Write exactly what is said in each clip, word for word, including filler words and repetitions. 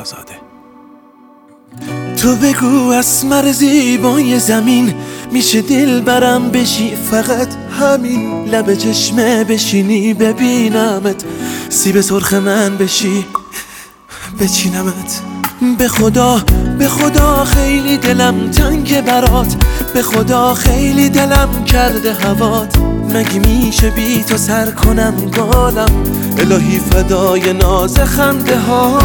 آزاده. تو بگو اسمر زیبای زمین میشه دل برم بشی، فقط همین لب چشمه بشینی ببینمت، سیب سرخ من بشی بچینمت. به خدا به خدا خیلی دلم تنگ برات، به خدا خیلی دلم کرده هوات، مگه میشه بی تو سر کنم گالم، الهی فدای ناز خنده ها.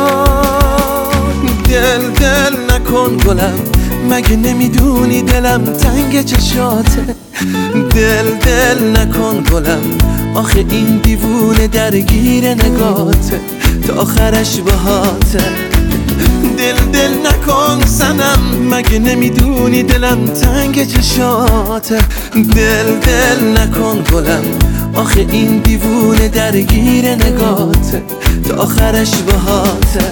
دل دل نکن گلم، مگه نمیدونی دلم تنگ چشاته. دل دل نکن گلم، آخه این دیوونه درگیر نگاته تا آخرش بهاته. دل دل نکن سنم، مگه نمیدونی دلم تنگ چشاته. دل دل نکن گلم، آخه این دیوونه درگیر نگاته تا آخرش بهاته.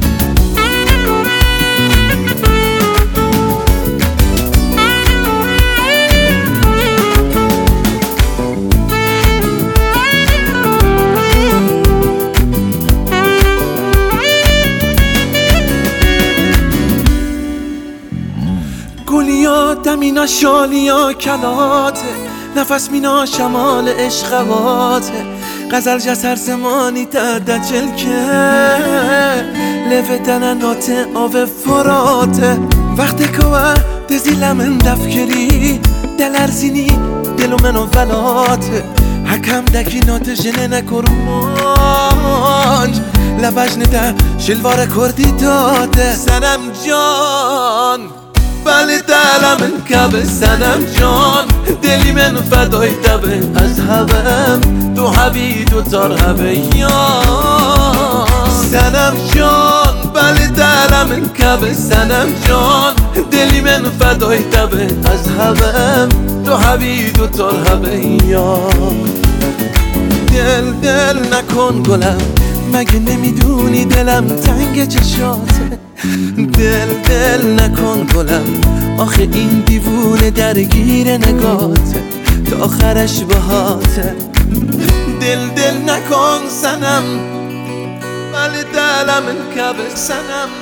گلیا دمینا شالیا کلاته، نفس مینا شمال عشقواته، غزل جسر زمانی تده چلکه، لفتن نوته آوه فراته. وقتی که دزیلم اندفکری دل ارزینی دلو منو ولاته، حکم دکی نوته جنه نکرمانج لبش نده شلوار کردی داده. سنم جان بله دلم انکبه، سنم جان دلی من فدای دبه، از هوام تو هوی دو تار هوه یا. سنم جان بله دلم انکبه، سنم جان دلی من فدای دبه، از هوام تو هوی دو تار هوه یا. دل دل نکن گلم، مگه نمیدونی دلم تنگ چشاته. دل دل نکن گلم، آخه این دیوونه درگیر نگاته تا آخرش بهاته. دل دل نکن سنم، ولی دلم انکبه سنم.